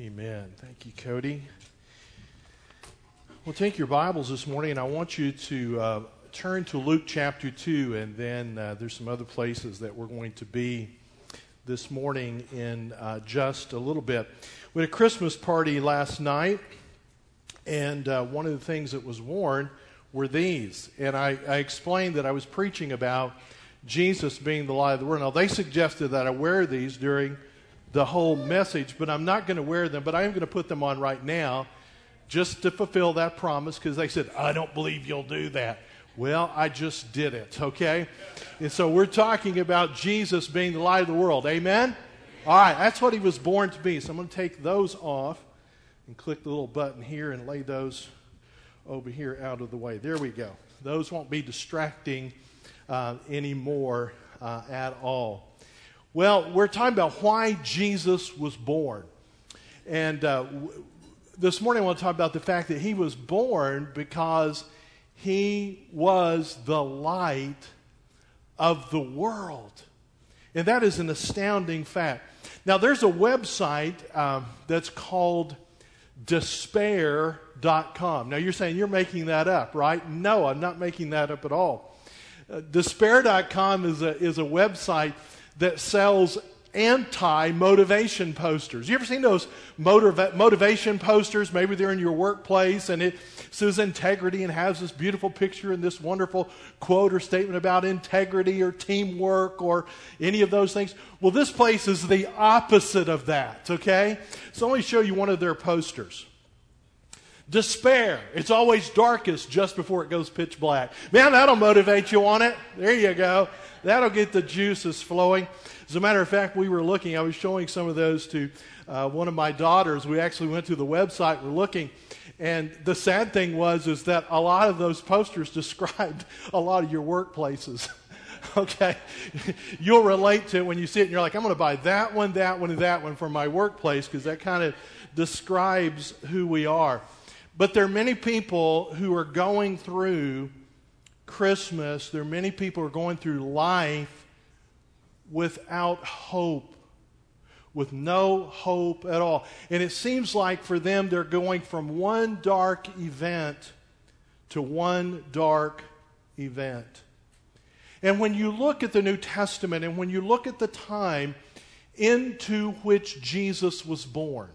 Amen. Thank you, Cody. Well, take your Bibles this morning, and I want you to turn to Luke chapter 2, and then there's some other places that we're going to be this morning in just a little bit. We had a Christmas party last night, and one of the things that was worn were these. And I explained that I was preaching about Jesus being the light of the world. Now, they suggested that I wear these during the whole message, but I'm not going to wear them, but I am going to put them on right now just to fulfill that promise, because they said, I don't believe you'll do that. Well, I just did it, okay? And so we're talking about Jesus being the light of the world. Amen? All right, that's what he was born to be. So I'm going to take those off and click the little button here and lay those over here out of the way. There we go. Those won't be distracting anymore at all. Well, we're talking about why Jesus was born. And this morning I want to talk about the fact that he was born because he was the light of the world. And that is an astounding fact. Now, there's a website that's called Despair.com. Now, you're saying you're making that up, right? No, I'm not making that up at all. Despair.com is a website that sells anti-motivation posters. You ever seen those motivation posters? Maybe they're in your workplace and it says integrity and has this beautiful picture and this wonderful quote or statement about integrity or teamwork or any of those things. Well, this place is the opposite of that, okay? So let me show you one of their posters. Despair. It's always darkest just before it goes pitch black. Man, that'll motivate you on it. There you go. That'll get the juices flowing. As a matter of fact, I was showing some of those to one of my daughters. We actually went to the website, we're looking, and the sad thing is that a lot of those posters described a lot of your workplaces. Okay? You'll relate to it when you see it, and you're like, I'm going to buy that one, and that one for my workplace, because that kind of describes who we are. But there are many people who are going through Christmas, there are many people who are going through life without hope, with no hope at all. And it seems like for them they're going from one dark event to one dark event. And when you look at the New Testament and when you look at the time into which Jesus was born,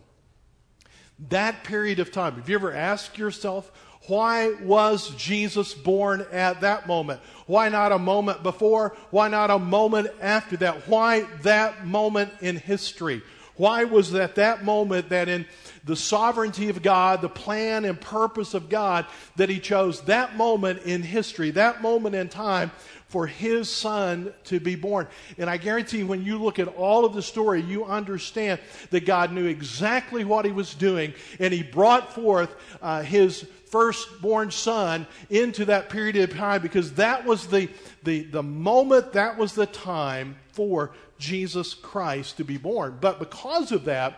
that period of time, have you ever asked yourself, why was Jesus born at that moment? Why not a moment before? Why not a moment after that? Why that moment in history? Why was that moment that in the sovereignty of God, the plan and purpose of God, that he chose that moment in history, that moment in time for his son to be born? And I guarantee you, when you look at all of the story, you understand that God knew exactly what he was doing, and he brought forth his firstborn son into that period of time, because that was the moment, that was the time for Jesus Christ to be born. But because of that,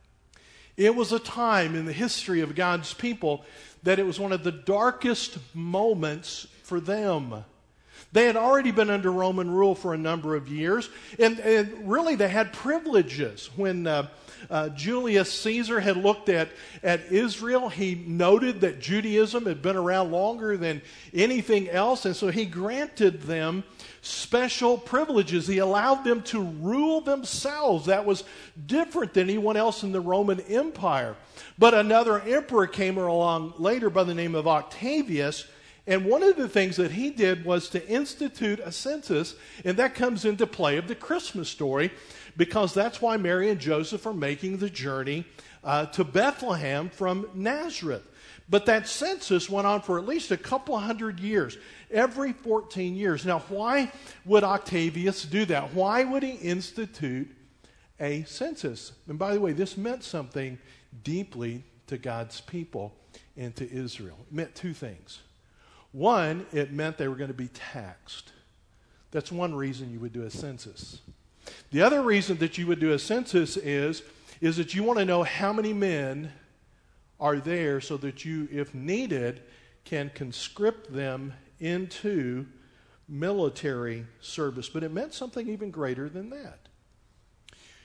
it was a time in the history of God's people that it was one of the darkest moments for them. They had already been under Roman rule for a number of years, and really they had privileges. When Julius Caesar had looked at Israel, he noted that Judaism had been around longer than anything else, and so he granted them special privileges. He allowed them to rule themselves. That was different than anyone else in the Roman Empire. But another emperor came along later by the name of Octavius, and one of the things that he did was to institute a census, and that comes into play of the Christmas story, because that's why Mary and Joseph are making the journey to Bethlehem from Nazareth. But that census went on for at least a couple hundred years, every 14 years. Now, why would Octavius do that? Why would he institute a census? And by the way, this meant something deeply to God's people and to Israel. It meant two things. One, it meant they were going to be taxed. That's one reason you would do a census. The other reason that you would do a census is that you want to know how many men are there so that you, if needed, can conscript them into military service. But it meant something even greater than that.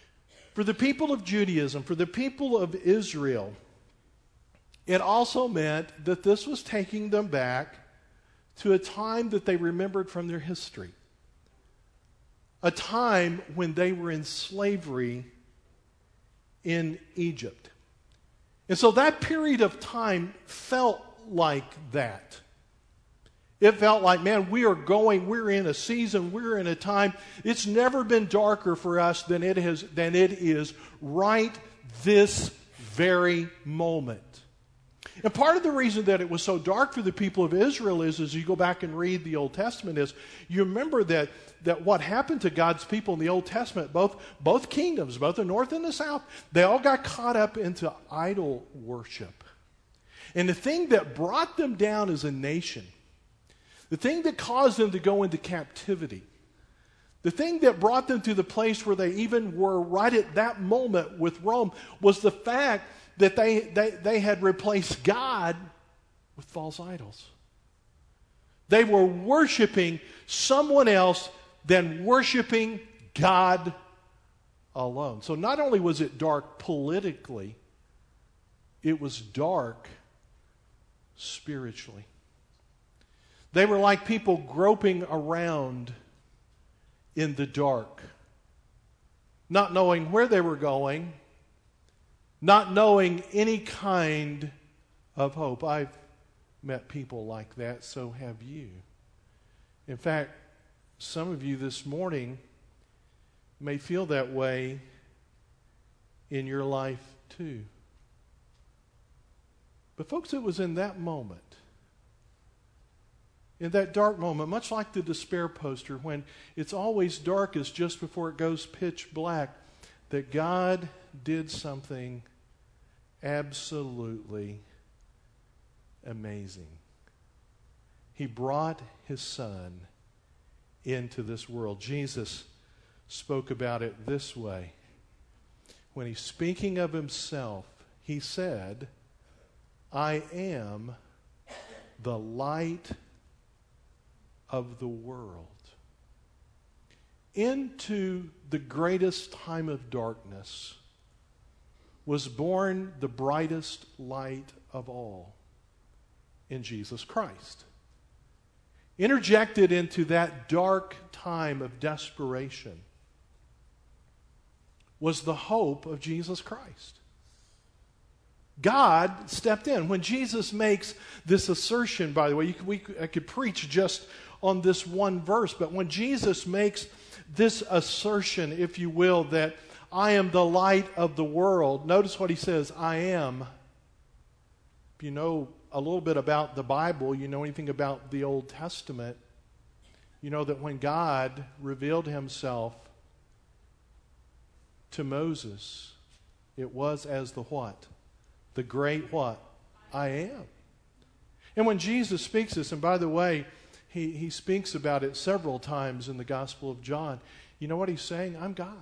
For the people of Judaism, for the people of Israel, it also meant that this was taking them back to a time that they remembered from their history. A time when they were in slavery in Egypt. And so that period of time felt like that. It felt like, man, we're in a season, we're in a time. It's never been darker for us than it is right this very moment. And part of the reason that it was so dark for the people of Israel is, as you go back and read the Old Testament, is you remember that what happened to God's people in the Old Testament, both kingdoms, both the north and the south, they all got caught up into idol worship. And the thing that brought them down as a nation, the thing that caused them to go into captivity, the thing that brought them to the place where they even were right at that moment with Rome, was the fact that they had replaced God with false idols. They were worshiping someone else than worshiping God alone. So not only was it dark politically, it was dark spiritually. They were like people groping around in the dark, not knowing where they were going, not knowing any kind of hope. I've met people like that, so have you. In fact, some of you this morning may feel that way in your life too. But folks, it was in that moment, in that dark moment, much like the despair poster, when it's always darkest just before it goes pitch black, that God did something absolutely amazing. He brought his Son into this world. Jesus spoke about it this way. When he's speaking of himself, he said, "I am the light of the world." Into the greatest time of darkness was born the brightest light of all, in Jesus Christ. Interjected into that dark time of desperation was the hope of Jesus Christ. God stepped in. When Jesus makes this assertion, by the way, I could preach just on this one verse, but when Jesus makes this assertion, if you will, that I am the light of the world, notice what he says, I am. If you know a little bit about the Bible, you know anything about the Old Testament, you know that when God revealed himself to Moses, it was as the what? The great what? I am. And when Jesus speaks this, and by the way, he speaks about it several times in the Gospel of John, you know what he's saying? I'm God.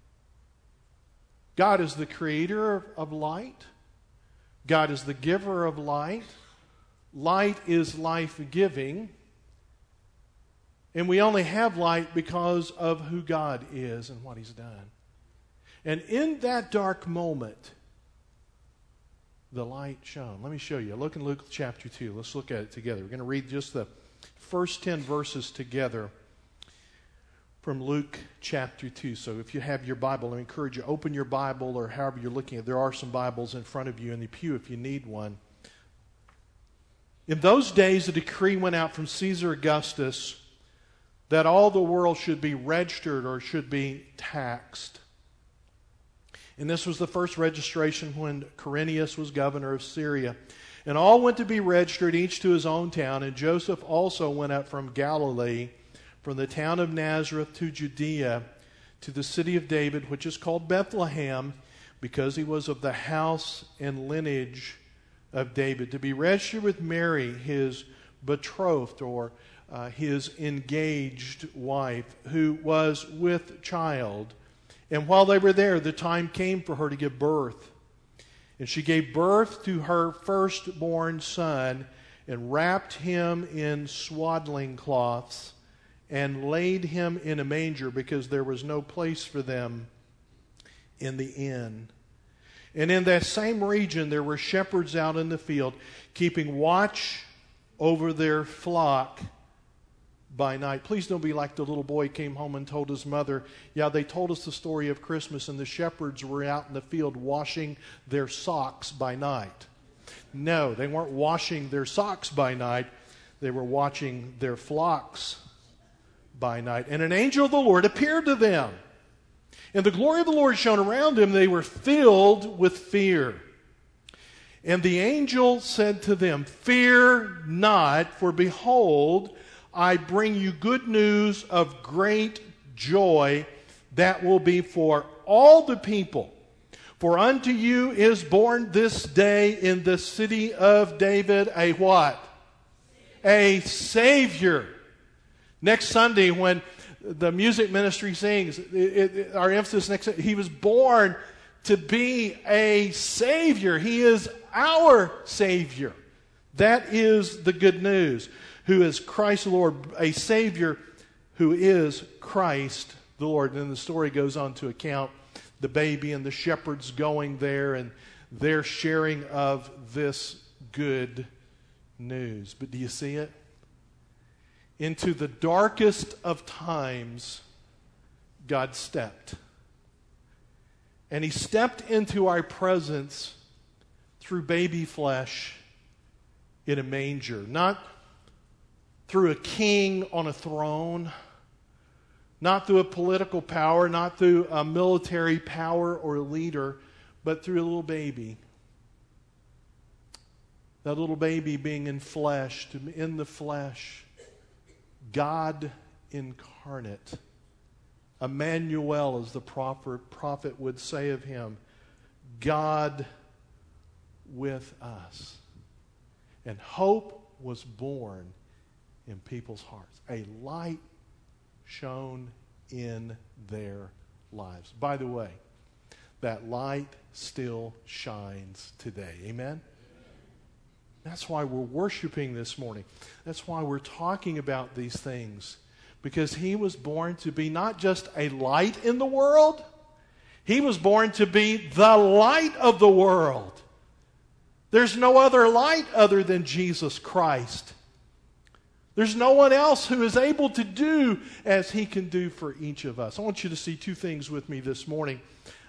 God is the creator of light. God is the giver of light. Light is life-giving. And we only have light because of who God is and what he's done. And in that dark moment, the light shone. Let me show you. Look in Luke chapter 2. Let's look at it together. We're going to read just the first 10 verses together from Luke chapter 2. So if you have your Bible, I encourage you, open your Bible or however you're looking at it. There are some Bibles in front of you in the pew if you need one. In those days, a decree went out from Caesar Augustus that all the world should be registered or should be taxed. And this was the first registration when Quirinius was governor of Syria. And all went to be registered, each to his own town. And Joseph also went up from Galilee, from the town of Nazareth to Judea, to the city of David, which is called Bethlehem, because he was of the house and lineage of David, to be registered with Mary, his betrothed, or his engaged wife, who was with child. And while they were there, the time came for her to give birth. And she gave birth to her firstborn son, and wrapped him in swaddling cloths, and laid him in a manger, because there was no place for them in the inn. And in that same region there were shepherds out in the field, keeping watch over their flock by night. Please don't be like the little boy who came home and told his mother, yeah, they told us the story of Christmas and the shepherds were out in the field washing their socks by night. No, they weren't washing their socks by night. They were watching their flocks by night. And an angel of the Lord appeared to them. And the glory of the Lord shone around them. They were filled with fear. And the angel said to them, fear not, for behold, I bring you good news of great joy that will be for all the people. For unto you is born this day in the city of David a what? A Savior. Next Sunday when the music ministry sings, our emphasis next, he was born to be a Savior. He is our Savior. That is the good news. Who is Christ the Lord, a Savior who is Christ the Lord. And then the story goes on to account the baby and the shepherds going there and their sharing of this good news. But do you see it? Into the darkest of times, God stepped. And He stepped into our presence through baby flesh in a manger. Not through a king on a throne, not through a political power, not through a military power or a leader, but through a little baby. That little baby being in the flesh, God incarnate. Emmanuel, as the prophet would say of him, God with us. And hope was born in people's hearts. A light shone in their lives. By the way, that light still shines today. Amen? That's why we're worshiping this morning. That's why we're talking about these things. Because He was born to be not just a light in the world, He was born to be the light of the world. There's no other light other than Jesus Christ. There's no one else who is able to do as He can do for each of us. I want you to see two things with me this morning.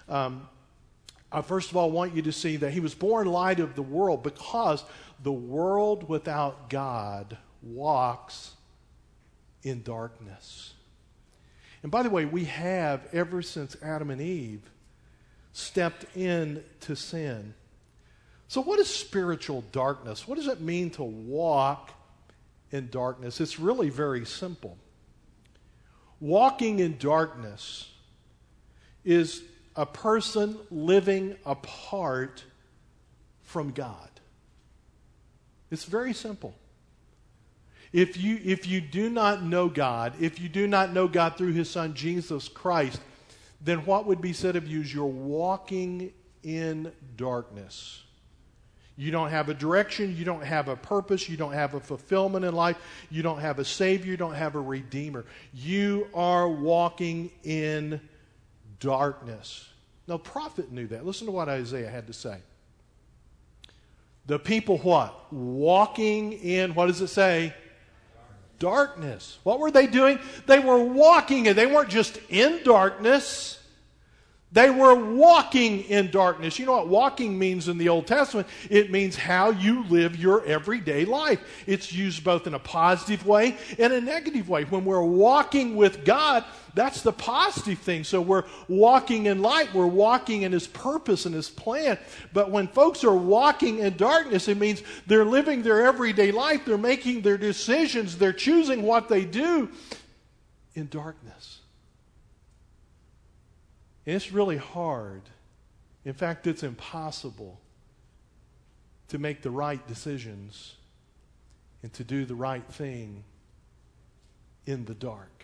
First of all, I want you to see that He was born light of the world because the world without God walks in darkness. And by the way, we have, ever since Adam and Eve stepped into sin. So what is spiritual darkness? What does it mean to walk in darkness? It's really very simple. Walking in darkness is a person living apart from God. It's very simple. If you do not know God, if you do not know God through His Son Jesus Christ, then what would be said of you is you're walking in darkness. You don't have a direction, you don't have a purpose, you don't have a fulfillment in life, you don't have a Savior, you don't have a Redeemer. You are walking in darkness. Now, the prophet knew that. Listen to what Isaiah had to say. The people what? Walking in, what does it say? Darkness. What were they doing? They were walking, and they weren't just in darkness. They were walking in darkness. You know what walking means in the Old Testament? It means how you live your everyday life. It's used both in a positive way and a negative way. When we're walking with God, that's the positive thing. So we're walking in light. We're walking in His purpose and His plan. But when folks are walking in darkness, it means they're living their everyday life. They're making their decisions. They're choosing what they do in darkness. And it's really hard. In fact, it's impossible to make the right decisions and to do the right thing in the dark.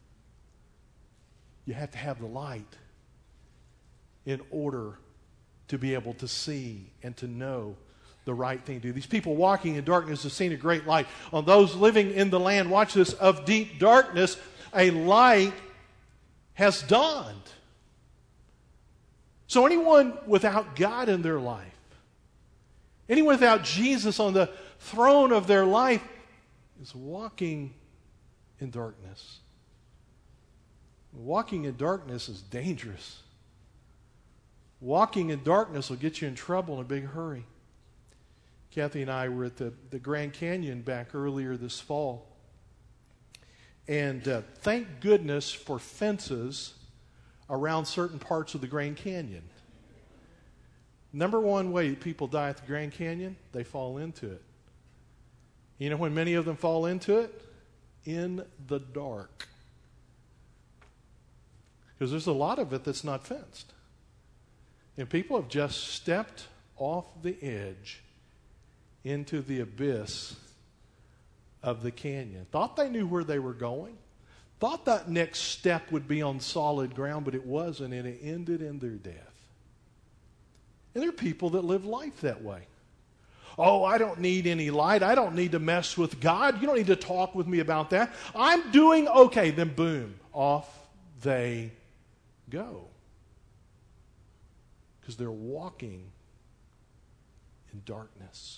You have to have the light in order to be able to see and to know the right thing to do. These people walking in darkness have seen a great light. On those living in the land, watch this, of deep darkness, a light has dawned. So anyone without God in their life, anyone without Jesus on the throne of their life, is walking in darkness. Walking in darkness is dangerous. Walking in darkness will get you in trouble in a big hurry. Kathy and I were at the Grand Canyon back earlier this fall. And thank goodness for fences around certain parts of the Grand Canyon. Number one way people die at the Grand Canyon, they fall into it. You know when many of them fall into it? In the dark. Because there's a lot of it that's not fenced. And people have just stepped off the edge into the abyss of the canyon. Thought they knew where they were going. Thought that next step would be on solid ground, but it wasn't, and it ended in their death. And there are people that live life that way. Oh, I don't need any light. I don't need to mess with God. You don't need to talk with me about that. I'm doing okay. Then boom, off they go. Because they're walking in darkness.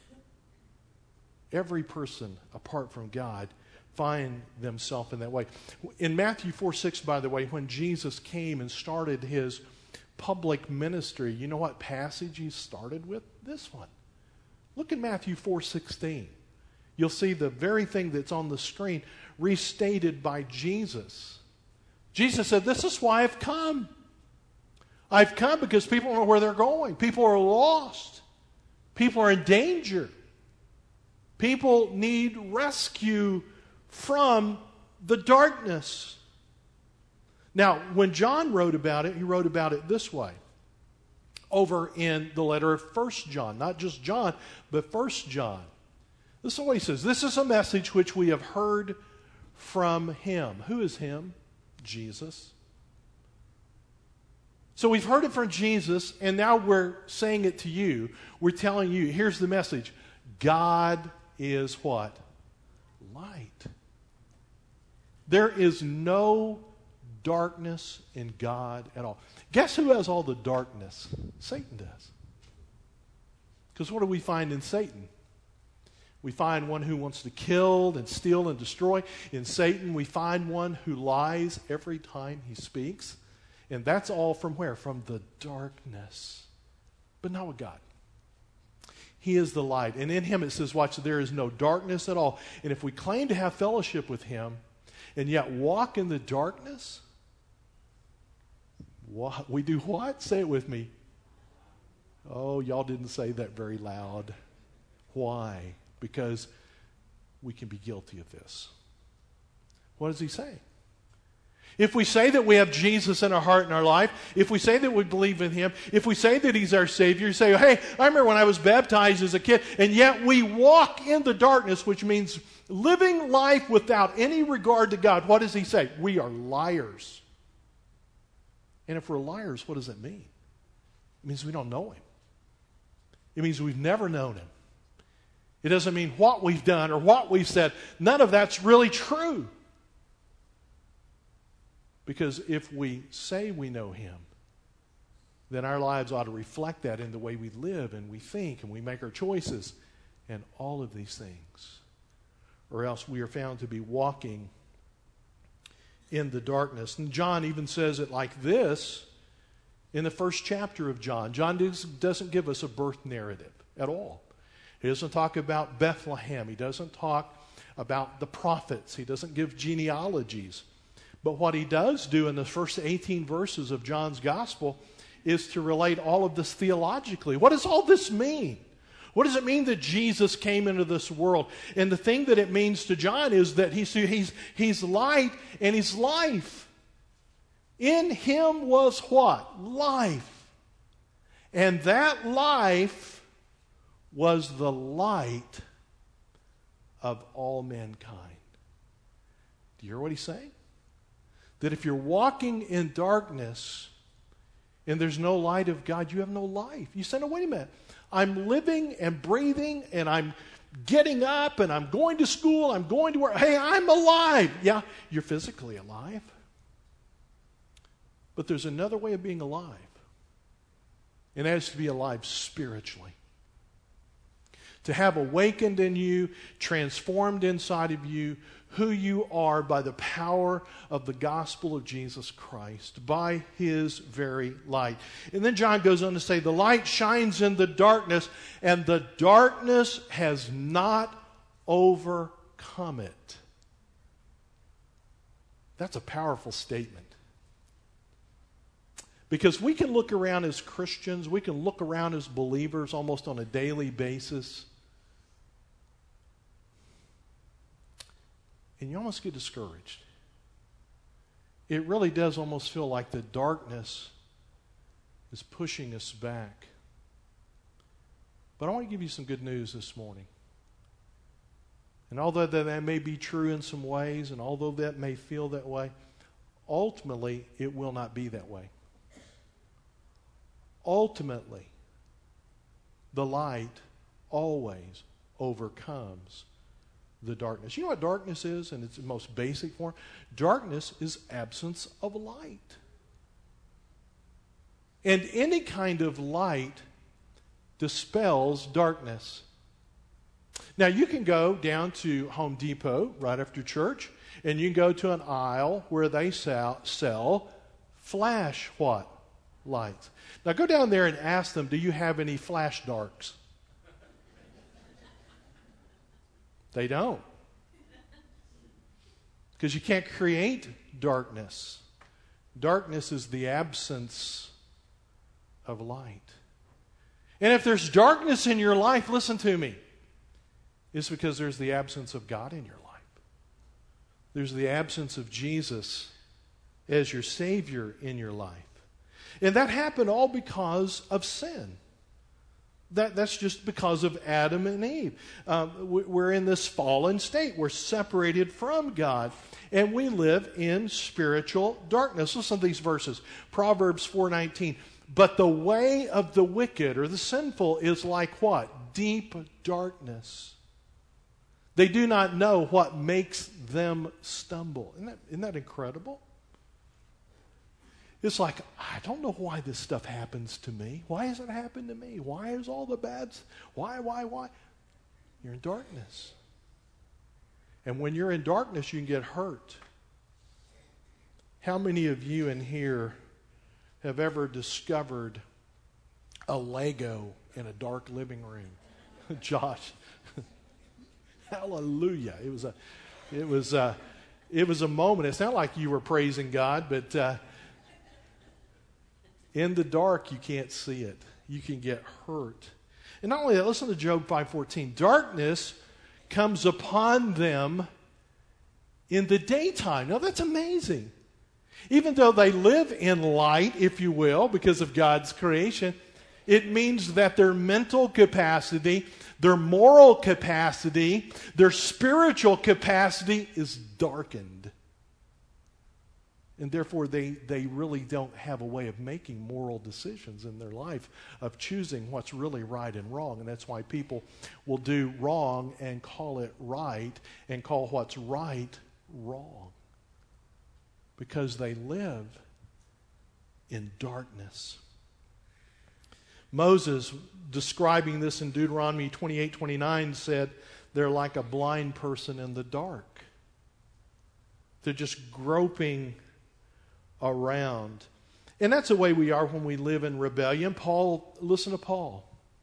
Every person apart from God find themselves in that way. In Matthew 4:6, by the way, when Jesus came and started his public ministry, you know what passage he started with? This one. Look at Matthew 4:16. You'll see the very thing that's on the screen restated by Jesus. Jesus said, "This is why I've come. I've come because people don't know where they're going. People are lost. People are in danger. People need rescue from the darkness." Now, when John wrote about it, he wrote about it this way. Over in the letter of 1 John. Not just John, but 1 John. This is what he says. "This is a message which we have heard from him." Who is him? Jesus. So we've heard it from Jesus, and now we're saying it to you. We're telling you, here's the message. God is what? Light. There is no darkness in God at all. Guess who has all the darkness? Satan does. Because what do we find in Satan? We find one who wants to kill and steal and destroy. In Satan, we find one who lies every time he speaks. And that's all from where? From the darkness. But not with God. He is the light. And in him it says, watch, there is no darkness at all. And if we claim to have fellowship with him and yet walk in the darkness, we do what? Say it with me. Oh, y'all didn't say that very loud. Why? Because we can be guilty of this. What does he say? If we say that we have Jesus in our heart and our life, if we say that we believe in him, if we say that he's our Savior, you say, hey, I remember when I was baptized as a kid, and yet we walk in the darkness, which means living life without any regard to God. What does he say? We are liars. And if we're liars, what does it mean? It means we don't know him. It means we've never known him. It doesn't mean what we've done or what we've said. None of that's really true. Because if we say we know him, then our lives ought to reflect that in the way we live and we think and we make our choices and all of these things. Or else we are found to be walking in the darkness. And John even says it like this in the first chapter of John. John doesn't give us a birth narrative at all. He doesn't talk about Bethlehem. He doesn't talk about the prophets. He doesn't give genealogies. But what he does do in the first 18 verses of John's gospel is to relate all of this theologically. What does all this mean? What does it mean that Jesus came into this world? And the thing that it means to John is that he's light and he's life. In him was what? Life. And that life was the light of all mankind. Do you hear what he's saying? That if you're walking in darkness and there's no light of God, you have no life. You say, no, wait a minute. I'm living and breathing and I'm getting up and I'm going to school, I'm going to work. Hey, I'm alive. Yeah, you're physically alive. But there's another way of being alive. And that is to be alive spiritually. To have awakened in you, transformed inside of you, who you are by the power of the gospel of Jesus Christ, by His very light. And then John goes on to say, the light shines in the darkness, and the darkness has not overcome it. That's a powerful statement. Because we can look around as Christians, we can look around as believers almost on a daily basis, and you almost get discouraged. It really does almost feel like the darkness is pushing us back. But I want to give you some good news this morning. And although that may be true in some ways, and although that may feel that way, ultimately it will not be that way. Ultimately, the light always overcomes the darkness. You know what darkness is in its most basic form? Darkness is absence of light. And any kind of light dispels darkness. Now, you can go down to Home Depot right after church, and you can go to an aisle where they sell flash what? Lights. Now, go down there and ask them, do you have any flash darks? They don't. Because you can't create darkness. Darkness is the absence of light. And if there's darkness in your life, listen to me, it's because there's the absence of God in your life. There's the absence of Jesus as your Savior in your life. And that happened all because of sin. That's just because of Adam and Eve. We're in this fallen state. We're separated from God. And we live in spiritual darkness. Listen to these verses. Proverbs 4:19. But the way of the wicked or the sinful is like what? Deep darkness. They do not know what makes them stumble. Isn't that incredible? It's like, I don't know why this stuff happens to me. Why has it happened to me? Why is all the bad? Why? You're in darkness. And when you're in darkness, you can get hurt. How many of you in here have ever discovered a Lego in a dark living room? Josh. Hallelujah. It was a moment. It's not like you were praising God, but in the dark, you can't see it. You can get hurt. And not only that, listen to Job 5:14. Darkness comes upon them in the daytime. Now, that's amazing. Even though they live in light, if you will, because of God's creation, it means that their mental capacity, their moral capacity, their spiritual capacity is darkened. And therefore, they really don't have a way of making moral decisions in their life, of choosing what's really right and wrong. And that's why people will do wrong and call it right, and call what's right wrong. Because they live in darkness. Moses, describing this in Deuteronomy 28:29, said they're like a blind person in the dark. They're just groping around. And that's the way we are when we live in rebellion. Listen to Paul.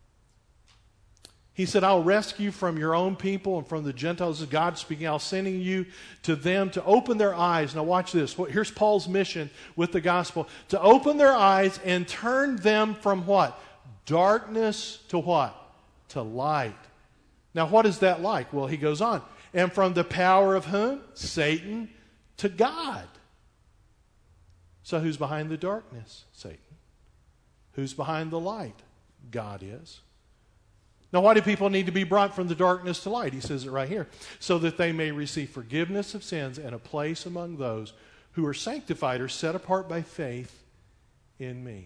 He said, I'll rescue from your own people and from the Gentiles. This is God speaking. I'll sending you to them to open their eyes. Now watch this. Here's Paul's mission with the gospel. To open their eyes and turn them from what? Darkness to what? To light. Now what is that like? Well, he goes on. And from the power of whom? Satan, to God. So who's behind the darkness? Satan. Who's behind the light? God is. Now, why do people need to be brought from the darkness to light? He says it right here. So that they may receive forgiveness of sins and a place among those who are sanctified or set apart by faith in me.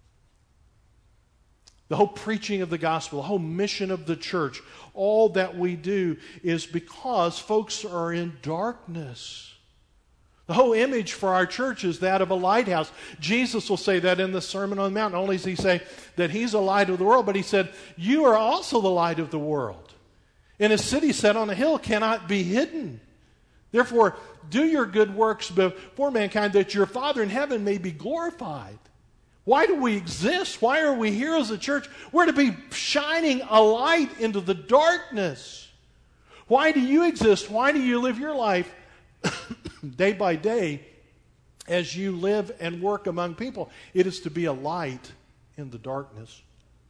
The whole preaching of the gospel, the whole mission of the church, all that we do is because folks are in darkness. The whole image for our church is that of a lighthouse. Jesus will say that in the Sermon on the Mount. Not only does he say that he's the light of the world, but he said, you are also the light of the world. And a city set on a hill cannot be hidden. Therefore, do your good works before mankind, that your Father in heaven may be glorified. Why do we exist? Why are we here as a church? We're to be shining a light into the darkness. Why do you exist? Why do you live your life day by day as you live and work among people? It is to be a light in the darkness.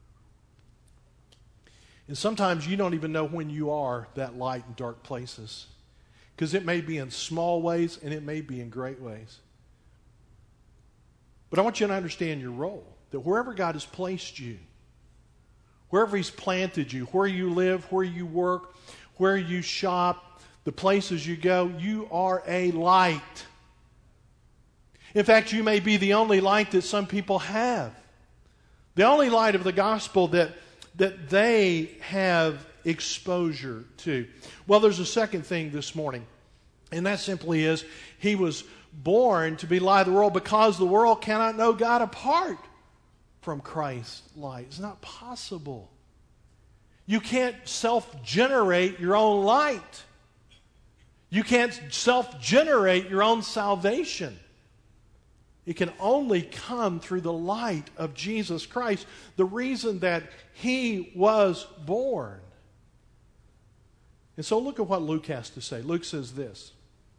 And sometimes you don't even know when you are that light in dark places, because it may be in small ways and it may be in great ways. But I want you to understand your role, that wherever God has placed you, wherever He's planted you, where you live, where you work, where you shop, the places you go, you are a light. In fact, you may be the only light that some people have. The only light of the gospel that they have exposure to. Well, there's a second thing this morning, and that simply is He was born to be light of the world because the world cannot know God apart from Christ's light. It's not possible. You can't self-generate your own light. You can't self-generate your own salvation. It can only come through the light of Jesus Christ, the reason that He was born. And so look at what Luke has to say. Luke says this: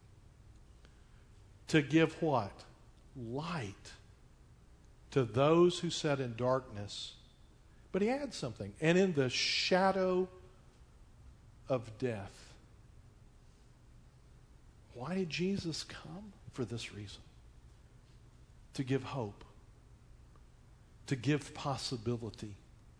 to give what? Light to those who sat in darkness. But he adds something. And in the shadow of death. Why did Jesus come? For this reason. To give hope. To give possibility.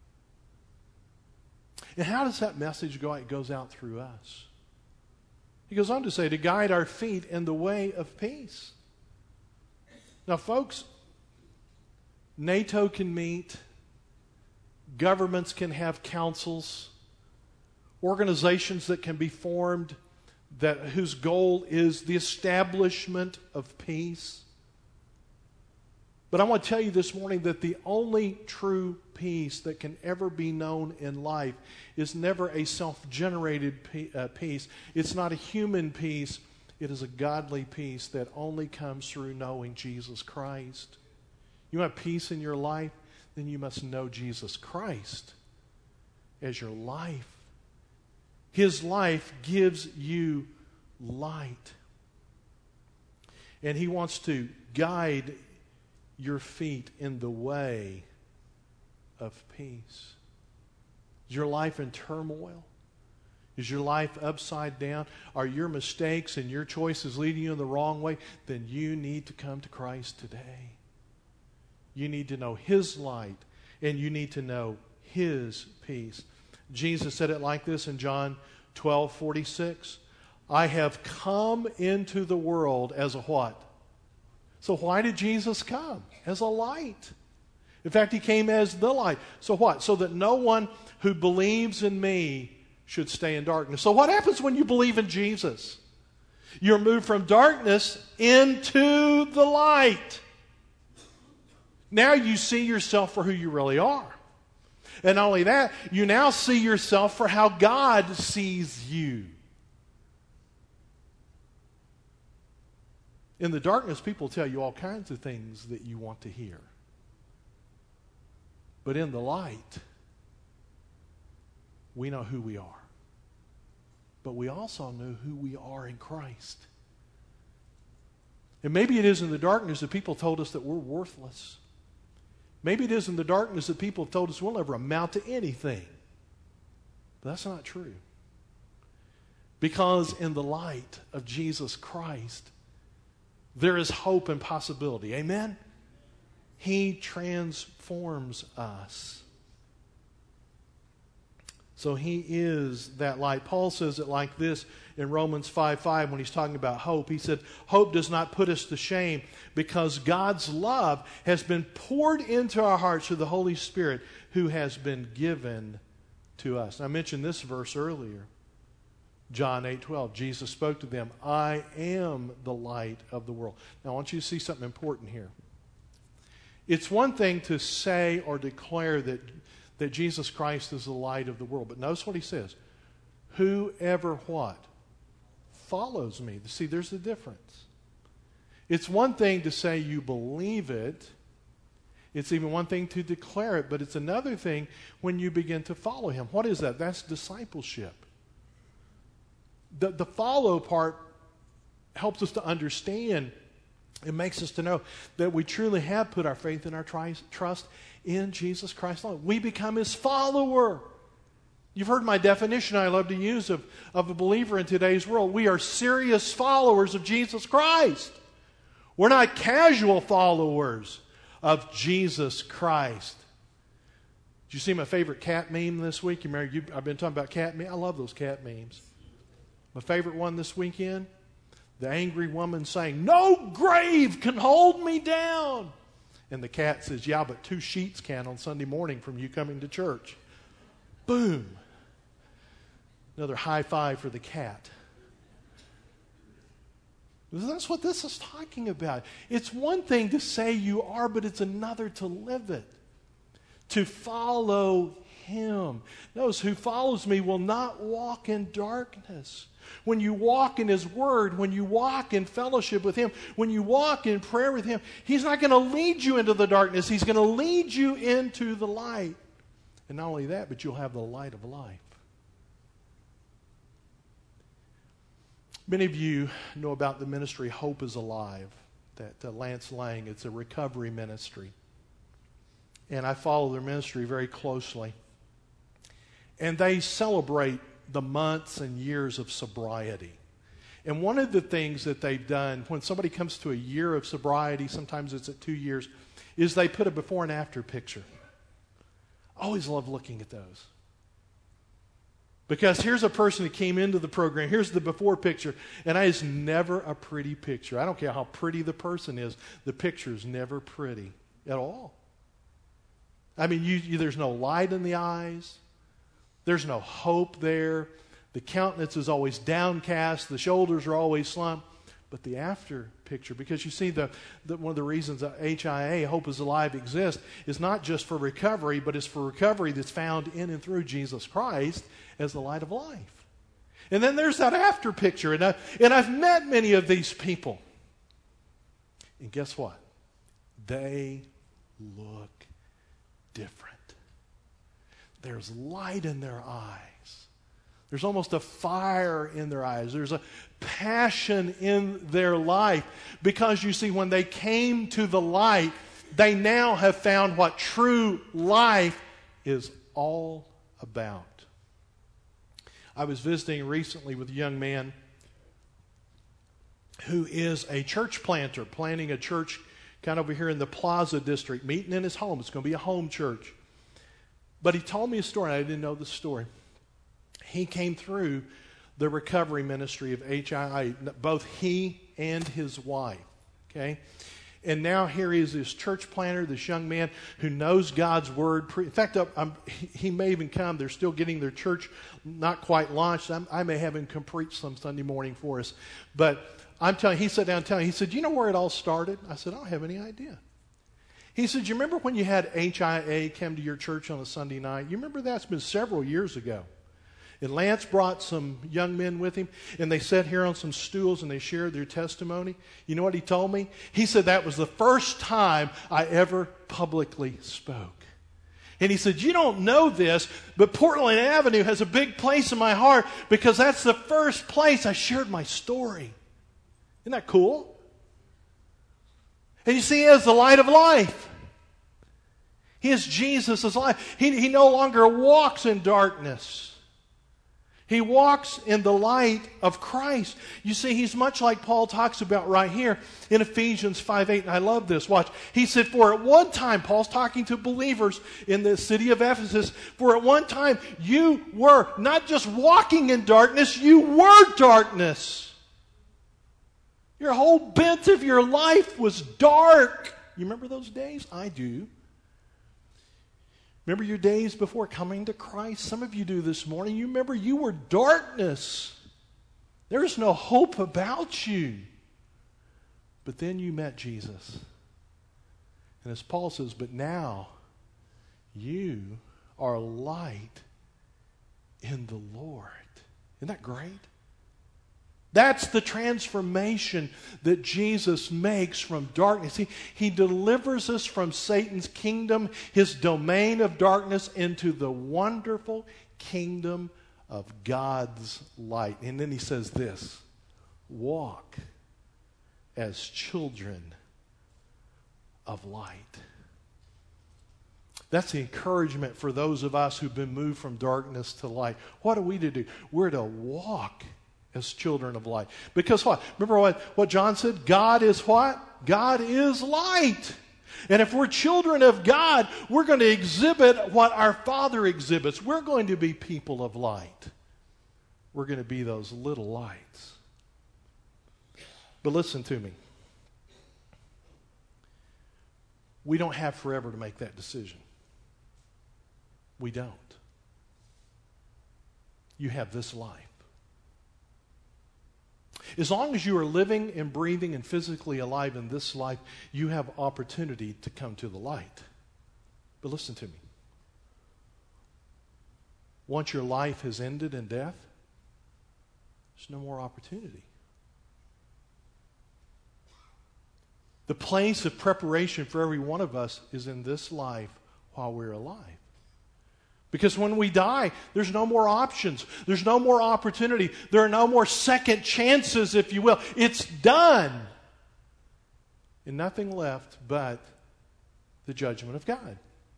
And how does that message go? It goes out through us. He goes on to say, to guide our feet in the way of peace. Now, folks, NATO can meet. Governments can have councils. Organizations that can be formed whose goal is the establishment of peace. But I want to tell you this morning that the only true peace that can ever be known in life is never a self-generated peace. It's not a human peace. It is a godly peace that only comes through knowing Jesus Christ. You want peace in your life? Then you must know Jesus Christ as your life. His life gives you light. And He wants to guide your feet in the way of peace. Is your life in turmoil? Is your life upside down? Are your mistakes and your choices leading you in the wrong way? Then you need to come to Christ today. You need to know His light, and you need to know His peace. Jesus said it like this in John 12:46. I have come into the world as a what? So why did Jesus come? As a light. In fact, He came as the light. So what? So that no one who believes in me should stay in darkness. So what happens when you believe in Jesus? You're moved from darkness into the light. Now you see yourself for who you really are. And not only that, you now see yourself for how God sees you. In the darkness, people tell you all kinds of things that you want to hear. But in the light, we know who we are. But we also know who we are in Christ. And maybe it is in the darkness that people told us that we're worthless. Maybe it is in the darkness that people have told us we'll never amount to anything. But that's not true. Because in the light of Jesus Christ, there is hope and possibility. Amen? He transforms us. So He is that light. Paul says it like this in Romans 5:5 when he's talking about hope. He said, hope does not put us to shame because God's love has been poured into our hearts through the Holy Spirit who has been given to us. I mentioned this verse earlier. John 8:12, Jesus spoke to them, I am the light of the world. Now I want you to see something important here. It's one thing to say or declare that Jesus Christ is the light of the world. But notice what he says. Whoever what? Follows me. See, there's the difference. It's one thing to say you believe it. It's even one thing to declare it. But it's another thing when you begin to follow him. What is that? That's discipleship. The follow part helps us to understand. It makes us to know that we truly have put our faith and our trust in Jesus Christ alone. We become his follower. You've heard my definition I love to use of a believer in today's world. We are serious followers of Jesus Christ. We're not casual followers of Jesus Christ. Did you see my favorite cat meme this week? I've been talking about cat memes. I love those cat memes. My favorite one this weekend? The angry woman saying, no grave can hold me down. And the cat says, yeah, but 2 sheets can on Sunday morning from you coming to church. Boom. Another high five for the cat. That's what this is talking about. It's one thing to say you are, but it's another to live it. To follow him. Notice, who follows me will not walk in darkness. When you walk in his word, when you walk in fellowship with him, when you walk in prayer with him, he's not going to lead you into the darkness. He's going to lead you into the light. And not only that, but you'll have the light of life. Many of you know about the ministry Hope is Alive, that Lance Lang. It's a recovery ministry. And I follow their ministry very closely. And they celebrate the months and years of sobriety. And one of the things that they've done, when somebody comes to a year of sobriety, sometimes it's at 2 years, is they put a before and after picture. I always love looking at those. Because here's a person that came into the program, here's the before picture, and it's never a pretty picture. I don't care how pretty the person is, the picture's never pretty at all. I mean, there's no light in the eyes. There's no hope there. The countenance is always downcast. The shoulders are always slumped. But the after picture, because you see, one of the reasons that HIA, Hope is Alive, exists is not just for recovery, but it's for recovery that's found in and through Jesus Christ as the light of life. And then there's that after picture. And I've met many of these people. And guess what? They look different. There's light in their eyes. There's almost a fire in their eyes. There's a passion in their life. Because you see, when they came to the light, they now have found what true life is all about. I was visiting recently with a young man who is a church planter, planting a church kind of over here in the Plaza District, meeting in his home. It's going to be a home church. But he told me a story, and I didn't know the story. He came through the recovery ministry of HII, both he and his wife. Okay? And now here he is, this church planter, this young man who knows God's word. In fact, he may even come. They're still getting their church not quite launched. I may have him come preach some Sunday morning for us. But I'm telling you, he sat down and told me, he said, do you know where it all started? I said, I don't have any idea. He said, you remember when you had HIA come to your church on a Sunday night? You remember that's been several years ago. And Lance brought some young men with him, and they sat here on some stools, and they shared their testimony. You know what he told me? He said, that was the first time I ever publicly spoke. And he said, you don't know this, but Portland Avenue has a big place in my heart because that's the first place I shared my story. Isn't that cool? And you see, he is the light of life. He is Jesus' life. He no longer walks in darkness. He walks in the light of Christ. You see, he's much like Paul talks about right here in Ephesians 5:8, and I love this. Watch. He said, for at one time, Paul's talking to believers in the city of Ephesus, for at one time you were not just walking in darkness, you were darkness. Your whole bent of your life was dark. You remember those days? I do. Remember your days before coming to Christ? Some of you do this morning. You remember you were darkness. There's no hope about you. But then you met Jesus. And as Paul says, but now you are light in the Lord. Isn't that great? That's the transformation that Jesus makes from darkness. He delivers us from Satan's kingdom, his domain of darkness, into the wonderful kingdom of God's light. And then he says this, walk as children of light. That's the encouragement for those of us who've been moved from darkness to light. What are we to do? We're to walk as children of light. Because what? Remember what John said? God is what? God is light. And if we're children of God, we're going to exhibit what our Father exhibits. We're going to be people of light. We're going to be those little lights. But listen to me. We don't have forever to make that decision. We don't. You have this life. As long as you are living and breathing and physically alive in this life, you have opportunity to come to the light. But listen to me. Once your life has ended in death, there's no more opportunity. The place of preparation for every one of us is in this life while we're alive. Because when we die, there's no more options. There's no more opportunity. There are no more second chances, if you will. It's done. And nothing left but the judgment of God.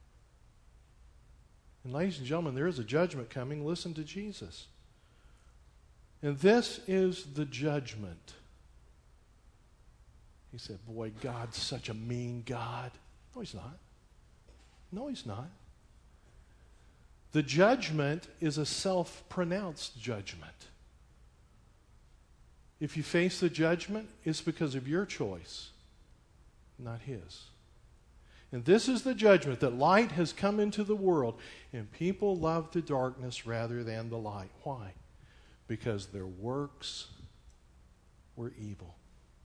And ladies and gentlemen, there is a judgment coming. Listen to Jesus. And this is the judgment. He said, boy, God's such a mean God. No, he's not. No, he's not. The judgment is a self-pronounced judgment. If you face the judgment, it's because of your choice, not his. And this is the judgment, that light has come into the world, and people love the darkness rather than the light. Why? Because their works were evil.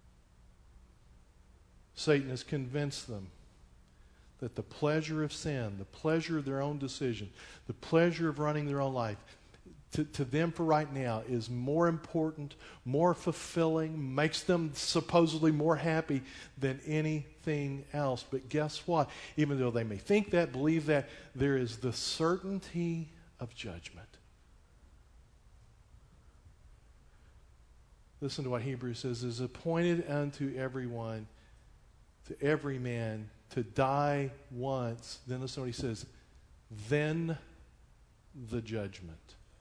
Satan has convinced them that the pleasure of sin, the pleasure of their own decision, the pleasure of running their own life, to them for right now is more important, more fulfilling, makes them supposedly more happy than anything else. But guess what? Even though they may think that, believe that, there is the certainty of judgment. Listen to what Hebrews says, is appointed unto everyone, to every man, to die once. Then listen to what he says. Then the judgment.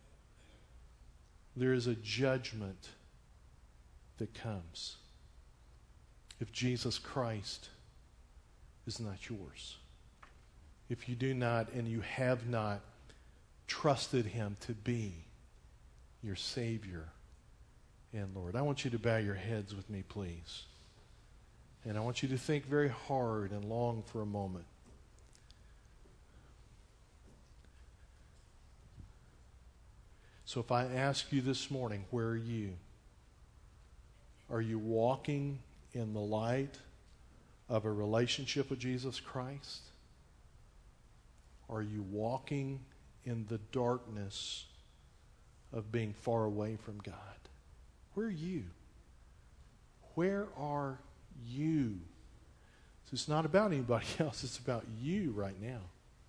There is a judgment that comes if Jesus Christ is not yours. If you do not and you have not trusted him to be your Savior and Lord. I want you to bow your heads with me, please. And I want you to think very hard and long for a moment. So if I ask you this morning, where are you? Are you walking in the light of a relationship with Jesus Christ? Are you walking in the darkness of being far away from God? Where are you? Where are you? So it's not about anybody else. It's about you right now.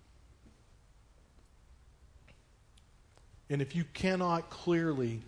And if you cannot clearly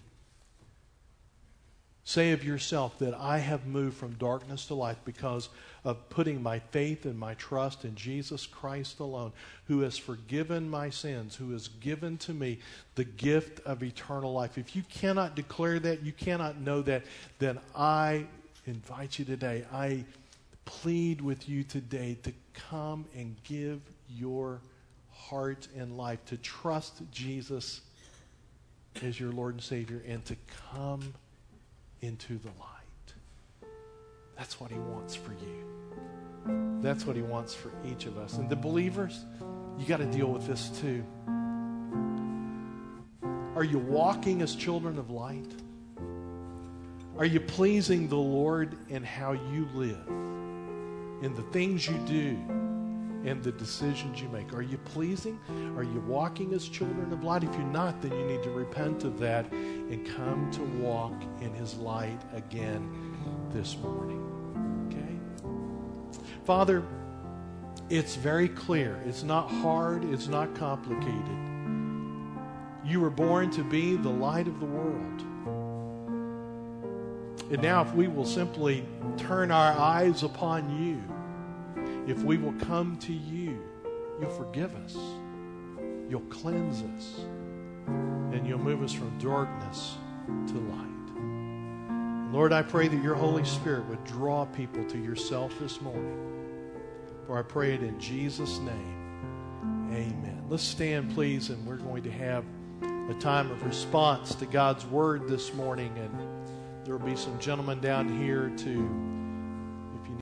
say of yourself that I have moved from darkness to light because of putting my faith and my trust in Jesus Christ alone, who has forgiven my sins, who has given to me the gift of eternal life. If you cannot declare that, you cannot know that, then I invite you today, I plead with you today to come and give your heart and life, to trust Jesus as your Lord and Savior, and to come into the light. That's what he wants for you. That's what he wants for each of us. And the believers, you got to deal with this too. Are you walking as children of light? Are you pleasing the Lord in how you live, in the things you do, and the decisions you make? Are you pleasing? Are you walking as children of light? If you're not, then you need to repent of that and come to walk in His light again this morning. Okay? Father, it's very clear. It's not hard. It's not complicated. You were born to be the light of the world. And now if we will simply turn our eyes upon you, if we will come to you, you'll forgive us. You'll cleanse us. And you'll move us from darkness to light. And Lord, I pray that your Holy Spirit would draw people to yourself this morning. For I pray it in Jesus' name. Amen. Let's stand, please, and we're going to have a time of response to God's Word this morning. And there will be some gentlemen down here to